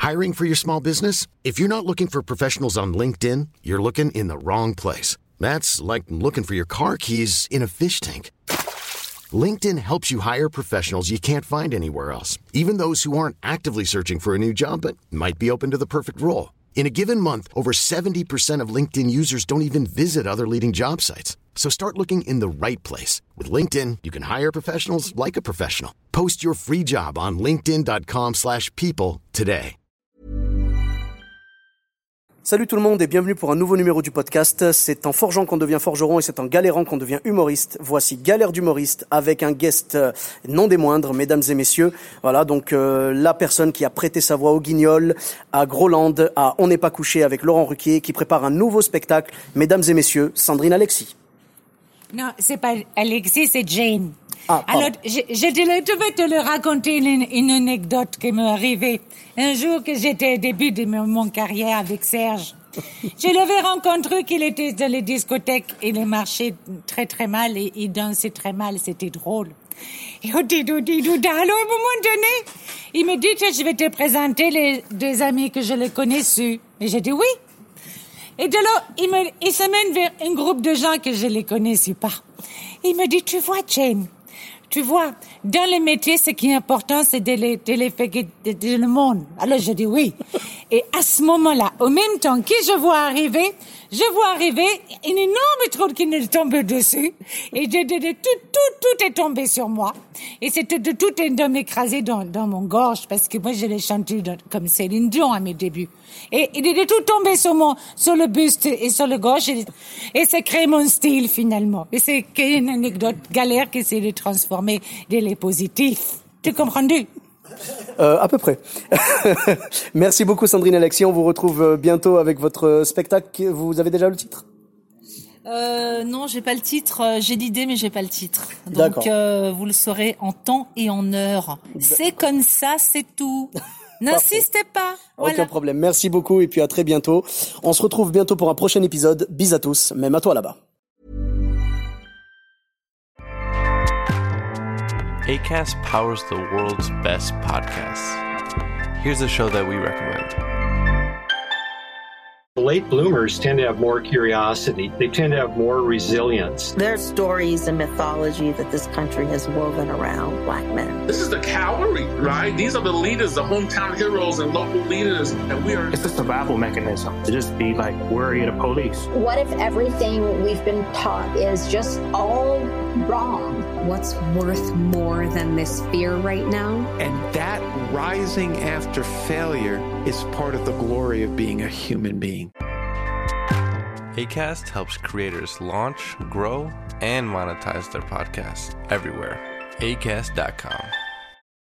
Hiring for your small business? If you're not looking for professionals on LinkedIn, you're looking in the wrong place. That's like looking for your car keys in a fish tank. LinkedIn helps you hire professionals you can't find anywhere else, even those who aren't actively searching for a new job but might be open to the perfect role. In a given month, over 70% of LinkedIn users don't even visit other leading job sites. So start looking in the right place. With LinkedIn, you can hire professionals like a professional. Post your free job on linkedin.com/people today. Salut tout le monde et bienvenue pour un nouveau numéro du podcast. C'est en forgeant qu'on devient forgeron et c'est en galérant qu'on devient humoriste. Voici Galère d'humoriste avec un guest non des moindres, mesdames et messieurs. Voilà, donc la personne qui a prêté sa voix au Guignol, à Groland, à On n'est pas couché avec Laurent Ruquier, qui prépare un nouveau spectacle. Mesdames et messieurs, Sandrine Alexis. Non, c'est pas Alexis, c'est Jane. Ah, alors, je vais te le raconter une anecdote qui m'est arrivée. Un jour que j'étais au début de mon carrière avec Serge, je l'avais rencontré qu'il était dans les discothèques. Il marchait très très mal et il dansait très mal, c'était drôle. Et alors, à un moment donné, il me dit que je vais te présenter les deux amis que je le connaissais. Et j'ai dit oui. Et de là, il s'amène vers un groupe de gens que je ne les connaissais pas. Il me dit, tu vois, Jane, tu vois, dans le métier, ce qui est important, c'est de les faire de le monde. Alors, je dis oui. Et à ce moment-là, au même temps que je vois arriver une énorme trou qui me tombe dessus. Et tout est tombé sur moi. Et c'était tout écrasé dans mon gorge, parce que moi, je l'ai chanté comme Céline Dion à mes débuts. Et il est tout tombé sur le buste et sur le gorge. Et ça crée mon style, finalement. Et c'est une anecdote galère qui s'est transformée dans les positifs. Tu comprends? À peu près. Merci beaucoup Sandrine Alexis. On vous retrouve bientôt avec votre spectacle. Vous avez déjà le titre? Non, j'ai pas le titre. J'ai l'idée, mais j'ai pas le titre. Donc, vous le saurez en temps et en heure. C'est comme ça, c'est tout. N'insistez pas. Voilà. Aucun problème. Merci beaucoup et puis à très bientôt. On se retrouve bientôt pour un prochain épisode. Bis à tous, même à toi là-bas. Acast powers the world's best podcasts. Here's a show that we recommend. Late bloomers tend to have more curiosity. They tend to have more resilience. There's stories and mythology that this country has woven around Black men. This is the cavalry, right? These are the leaders, the hometown heroes and local leaders. And we are... It's a survival mechanism to just be like worried of the police. What if everything we've been taught is just all wrong? What's worth more than this fear right now? And that rising after failure is part of the glory of being a human being. Acast helps creators launch, grow, and monetize their podcasts everywhere. Acast.com.